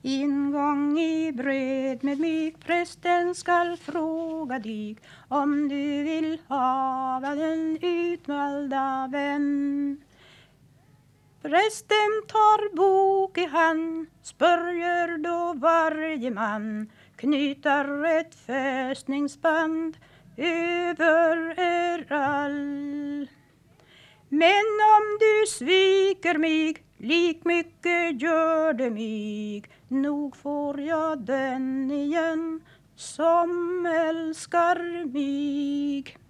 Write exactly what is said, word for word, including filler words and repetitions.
Ingång i bröd med mig prästen skall fråga dig om du vill hava den utvalda vän. Prästen tar bok i hand, spörjer då varje man, knyter ett fästningsband över er all. Men om du sviker mig, lik mycket gör det mig, nog får jag den igen som älskar mig.